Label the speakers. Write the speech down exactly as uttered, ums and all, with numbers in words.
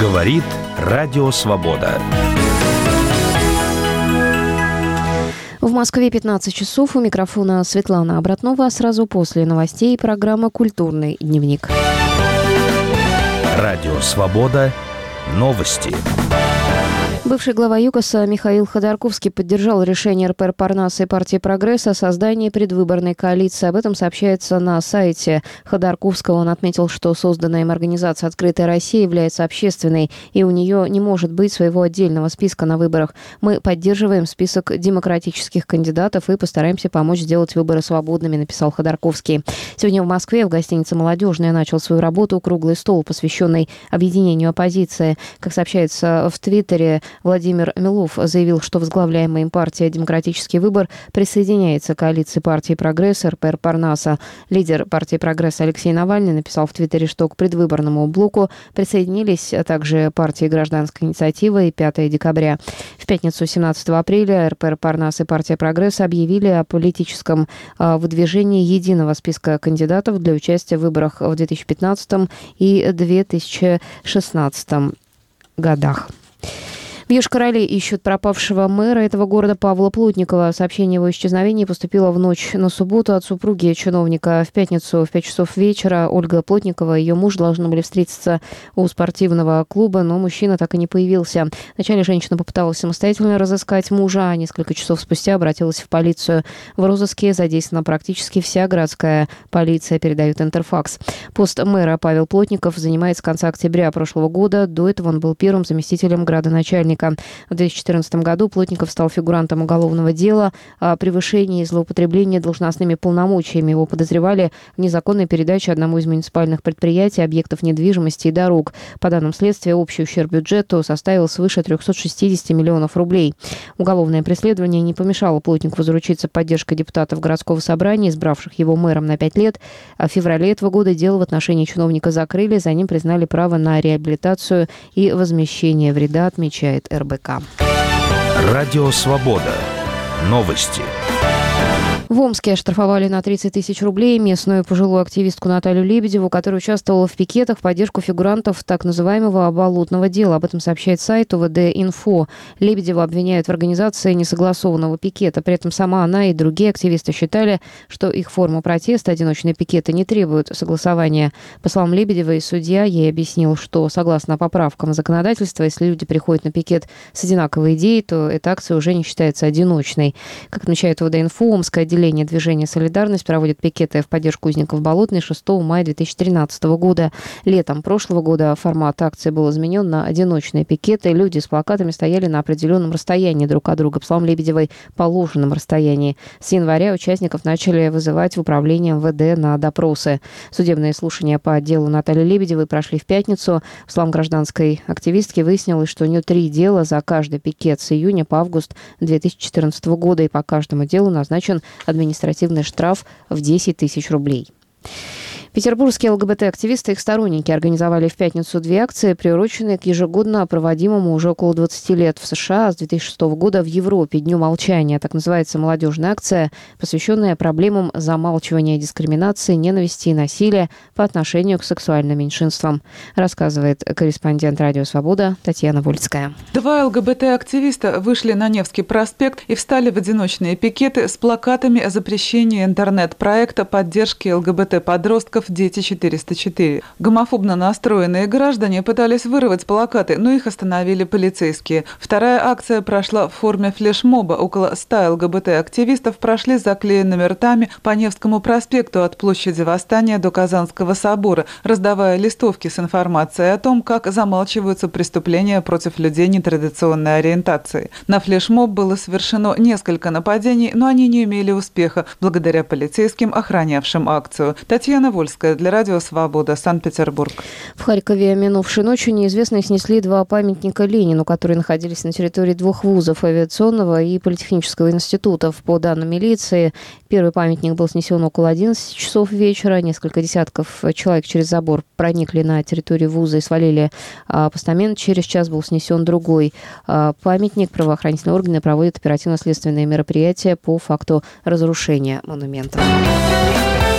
Speaker 1: Говорит Радио Свобода.
Speaker 2: В Москве пятнадцать часов. У микрофона Светлана Обратнова. Сразу после новостей программа «Культурный дневник».
Speaker 1: Радио Свобода. Новости.
Speaker 2: Бывший глава ЮКОСа Михаил Ходорковский поддержал решение эр пэ эр Парнаса и партии «Прогресс» о создании предвыборной коалиции. Об этом сообщается на сайте Ходорковского. Он отметил, что созданная им организация «Открытая Россия» является общественной, и у нее не может быть своего отдельного списка на выборах. Мы поддерживаем список демократических кандидатов и постараемся помочь сделать выборы свободными, написал Ходорковский. Сегодня в Москве в гостинице «Молодежная» начал свою работу круглый стол, посвященный объединению оппозиции. Как сообщается в Твиттере, Владимир Милов заявил, что возглавляемая им партия «Демократический выбор» присоединяется к коалиции партии «Прогресс» эр пэ эр Парнаса. Лидер партии «Прогресс» Алексей Навальный написал в Твиттере, что к предвыборному блоку присоединились также партии «Гражданская инициатива» и пятое декабря. В пятницу семнадцатого апреля эр пэ эр Парнас и партия «Прогресс» объявили о политическом выдвижении единого списка кандидатов для участия в выборах в две тысячи пятнадцатом и две тысячи шестнадцатом годах. В Йошкар-Оле ищут пропавшего мэра этого города Павла Плотникова. Сообщение о его исчезновении поступило в ночь на субботу от супруги чиновника. В пятницу в пять часов вечера Ольга Плотникова и ее муж должны были встретиться у спортивного клуба, но мужчина так и не появился. Вначале женщина попыталась самостоятельно разыскать мужа, а несколько часов спустя обратилась в полицию. В розыске задействована практически вся городская полиция, передает Интерфакс. Пост мэра Павел Плотников занимает с конца октября прошлого года. До этого он был первым заместителем градоначальника. В две тысячи четырнадцатом году Плотников стал фигурантом уголовного дела о превышении и злоупотреблении должностными полномочиями. Его подозревали в незаконной передаче одному из муниципальных предприятий объектов недвижимости и дорог. По данным следствия, общий ущерб бюджету составил свыше триста шестьдесят миллионов рублей. Уголовное преследование не помешало Плотникову заручиться поддержкой депутатов городского собрания, избравших его мэром на пять лет. А в феврале этого года дело в отношении чиновника закрыли, за ним признали право на реабилитацию и возмещение вреда, отмечает эр бэ ка.
Speaker 1: Радио Свобода. Новости.
Speaker 2: В Омске оштрафовали на тридцать тысяч рублей местную пожилую активистку Наталью Лебедеву, которая участвовала в пикетах в поддержку фигурантов так называемого болотного дела. Об этом сообщает сайт о вэ дэ инфо. Лебедеву обвиняют в организации несогласованного пикета. При этом сама она и другие активисты считали, что их форма протеста, одиночные пикеты, не требуют согласования. По словам Лебедевой, судья ей объяснил, что согласно поправкам законодательства, если люди приходят на пикет с одинаковой идеей, то эта акция уже не считается одиночной. Как отмечает о вэ дэ инфо, Омское отделение движения «Солидарность» проводит пикеты в поддержку узников Болотной шестого мая две тысячи тринадцатого года. Летом прошлого года формат акции был изменен на одиночные пикеты. Люди с плакатами стояли на определенном расстоянии друг от друга, по словам Лебедевой, положенном расстоянии. С января участников начали вызывать в управление эм вэ дэ на допросы. Судебные слушания по делу Натальи Лебедевой прошли в пятницу. По словам гражданской активистки, выяснилось, что у нее три дела за каждый пикет с июня по август две тысячи четырнадцатого года, и по каждому делу назначен административный штраф в десять тысяч рублей. Петербургские эл гэ бэ тэ-активисты и их сторонники организовали в пятницу две акции, приуроченные к ежегодно проводимому уже около двадцати лет в США, а с две тысячи шестого года в Европе Дню молчания. Так называется молодежная акция, посвященная проблемам замалчивания дискриминации, ненависти и насилия по отношению к сексуальным меньшинствам, рассказывает корреспондент «Радио Свобода» Татьяна Вольская.
Speaker 3: Два эл гэ бэ тэ-активиста вышли на Невский проспект и встали в одиночные пикеты с плакатами о запрещении интернет-проекта поддержки эл гэ бэ тэ-подростков «Дети четыреста четыре». Гомофобно настроенные граждане пытались вырвать плакаты, но их остановили полицейские. Вторая акция прошла в форме флешмоба. Около ста эл гэ бэ тэ-активистов прошли с заклеенными ртами по Невскому проспекту от площади Восстания до Казанского собора, раздавая листовки с информацией о том, как замалчиваются преступления против людей нетрадиционной ориентации. На флешмоб было совершено несколько нападений, но они не имели успеха благодаря полицейским, охранявшим акцию. Татьяна Вольская для Радио Свобода, Санкт-Петербург.
Speaker 2: В Харькове минувшей ночью неизвестные снесли два памятника Ленину, которые находились на территории двух вузов — авиационного и политехнического институтов. По данным милиции, первый памятник был снесен около одиннадцати часов вечера. Несколько десятков человек через забор проникли на территорию вуза и свалили а, постамент. Через час был снесен другой а, памятник. Правоохранительные органы проводят оперативно-следственные мероприятия по факту разрушения монумента.